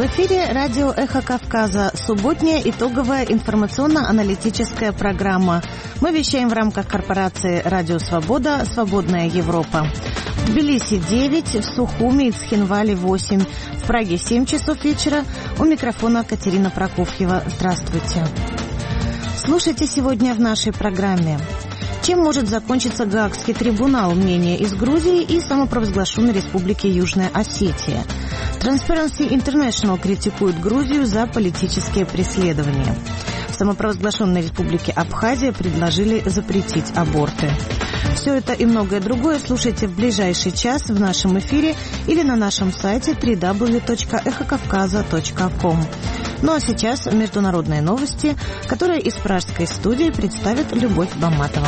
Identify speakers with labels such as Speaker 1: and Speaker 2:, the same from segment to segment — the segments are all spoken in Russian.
Speaker 1: эфире радио «Эхо Кавказа», субботняя итоговая информационно-аналитическая программа. Мы вещаем в рамках корпорации «Радио Свобода. Свободная Европа». В Тбилиси 9, в Сухуми и Цхинвале 8, в Праге 7 часов вечера. У микрофона Катерина Прокофьева. Здравствуйте. Слушайте сегодня в нашей программе. Чем может закончиться Гаагский трибунал? Мнение из Грузии и самопровозглашенной республики Южная Осетия. Transparency International критикует Грузию за политические преследования. В самопровозглашенной республике Абхазия предложили запретить аборты. Все это и многое другое слушайте в ближайший час в нашем эфире или на нашем сайте www.эхокавказа.ком. Ну а сейчас международные новости, которые из пражской студии представит Любовь Баматова.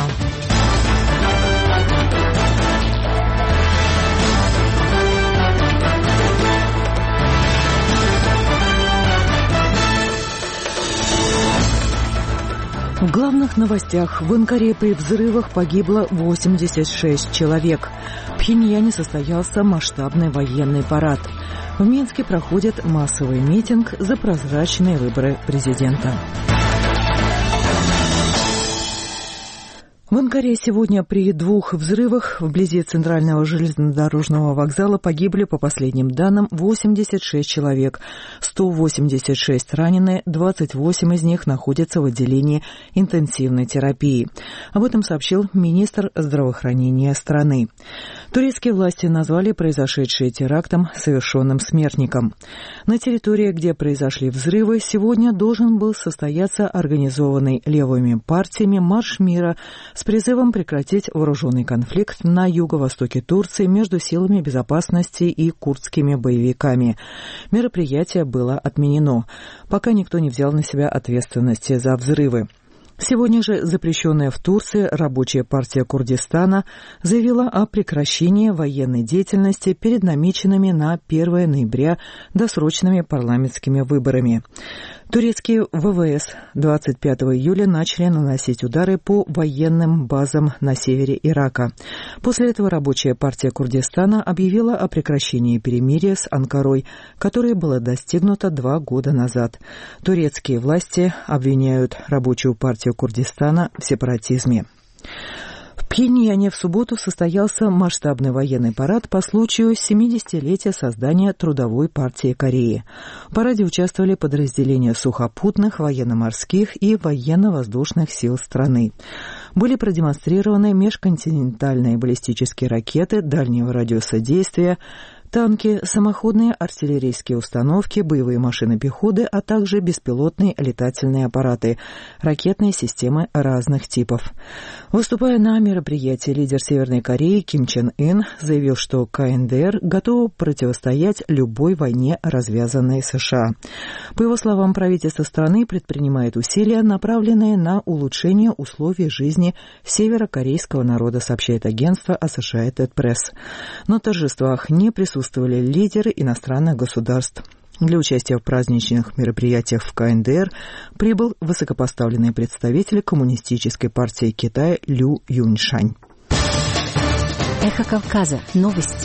Speaker 2: В главных новостях: в Анкаре при взрывах погибло 86 человек. В Пхеньяне состоялся масштабный военный парад. В Минске проходит массовый митинг за прозрачные выборы президента. В Анкаре сегодня при 2 взрывах вблизи центрального железнодорожного вокзала погибли, по последним данным, 86 человек, 186 ранены, 28 из них находятся в отделении интенсивной терапии. Об этом сообщил министр здравоохранения страны. Турецкие власти назвали произошедшее терактом, совершенным смертником. На территории, где произошли взрывы, сегодня должен был состояться организованный левыми партиями марш мира с призывом прекратить вооруженный конфликт на юго-востоке Турции между силами безопасности и курдскими боевиками. Мероприятие было отменено, пока никто не взял на себя ответственности за взрывы. Сегодня же запрещенная в Турции Рабочая партия Курдистана заявила о прекращении военной деятельности перед намеченными на 1 ноября досрочными парламентскими выборами. Турецкие ВВС 25 июля начали наносить удары по военным базам на севере Ирака. После этого Рабочая партия Курдистана объявила о прекращении перемирия с Анкарой, которое было достигнуто 2 года назад. Турецкие власти обвиняют Рабочую партию Курдистана в сепаратизме. В Пхеньяне в субботу состоялся масштабный военный парад по случаю 70-летия создания Трудовой партии Кореи. В параде участвовали подразделения сухопутных, военно-морских и военно-воздушных сил страны. Были продемонстрированы межконтинентальные баллистические ракеты дальнего радиуса действия, танки, самоходные артиллерийские установки, боевые машины пехоты, а также беспилотные летательные аппараты, ракетные системы разных типов. Выступая на мероприятии, лидер Северной Кореи Ким Чен Ын заявил, что КНДР готова противостоять любой войне, развязанной США. По его словам, правительство страны предпринимает усилия, направленные на улучшение условий жизни северокорейского народа, сообщает агентство Associated Press. На торжествах не присутствовали лидеры иностранных государств. Для участия в праздничных мероприятиях в КНДР прибыл высокопоставленный представитель Коммунистической партии Китая Лю Юньшань.
Speaker 3: Эхо Кавказа. Новости.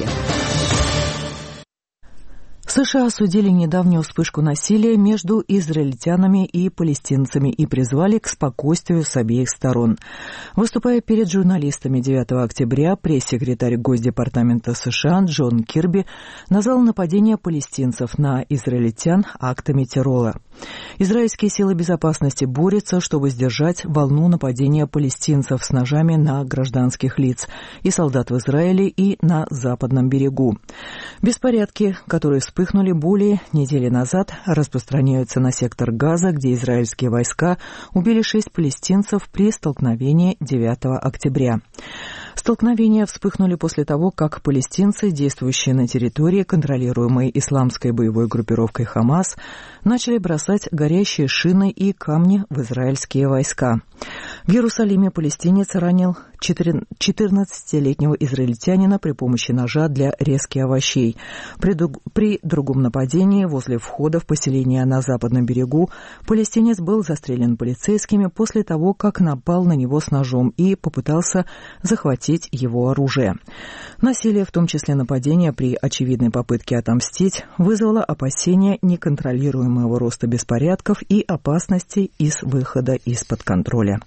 Speaker 2: США осудили недавнюю вспышку насилия между израильтянами и палестинцами и призвали к спокойствию с обеих сторон. Выступая перед журналистами 9 октября, пресс-секретарь Госдепартамента США Джон Кирби назвал нападение палестинцев на израильтян актами террора. Израильские силы безопасности борются, чтобы сдержать волну нападения палестинцев с ножами на гражданских лиц и солдат в Израиле и на Западном берегу. Беспорядки, которые вспыхнули более недели назад, распространяются на сектор Газа, где израильские войска убили 6 палестинцев при столкновении 9 октября. Столкновения вспыхнули после того, как палестинцы, действующие на территории, контролируемой исламской боевой группировкой «Хамас», начали бросать горящие шины и камни в израильские войска. В Иерусалиме палестинец ранил 14-летнего израильтянина при помощи ножа для резки овощей. При другом нападении возле входа в поселение на западном берегу палестинец был застрелен полицейскими после того, как напал на него с ножом и попытался захватить его оружие. Насилие, в том числе нападение при очевидной попытке отомстить, вызвало опасения неконтролируемого роста беспорядков и опасности выхода из-под контроля.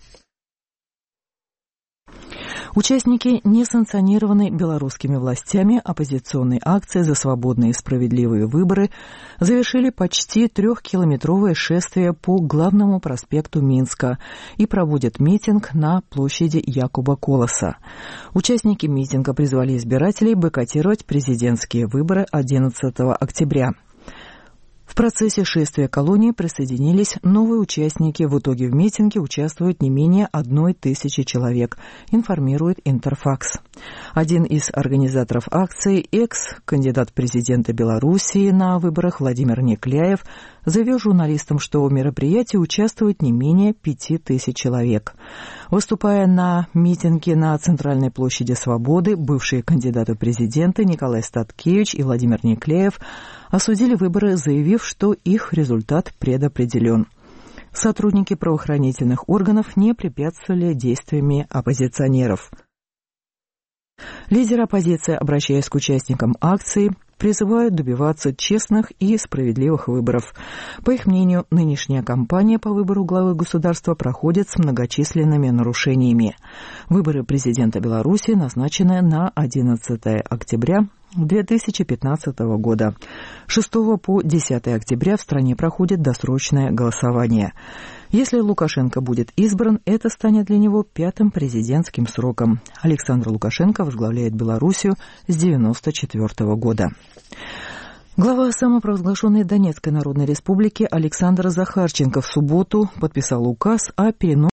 Speaker 2: Участники несанкционированной белорусскими властями оппозиционной акции за свободные и справедливые выборы завершили почти 3-километровое шествие по главному проспекту Минска и проводят митинг на площади Якуба Колоса. Участники митинга призвали избирателей бойкотировать президентские выборы 11 октября. В процессе шествия колонии присоединились новые участники. В итоге в митинге участвует не менее 1000 человек, информирует Интерфакс. Один из организаторов акции, экс-кандидат в президенты Белоруссии на выборах Владимир Некляев, заявил журналистам, что в мероприятии участвует не менее 5000 человек. Выступая на митинге на Центральной площади Свободы, бывшие кандидаты в президенты Николай Статкевич и Владимир Некляев осудили выборы, заявив, что их результат предопределен. Сотрудники правоохранительных органов не препятствовали действиями оппозиционеров. Лидеры оппозиции, обращаясь к участникам акции, призывают добиваться честных и справедливых выборов. По их мнению, нынешняя кампания по выбору главы государства проходит с многочисленными нарушениями. Выборы президента Беларуси назначены на 11 октября 2015 года. 6 по 10 октября в стране проходит досрочное голосование. Если Лукашенко будет избран, это станет для него 5-м президентским сроком. Александр Лукашенко возглавляет Белоруссию с 1994 года. Глава самопровозглашенной Донецкой Народной Республики Александр Захарченко в субботу подписал указ о переносе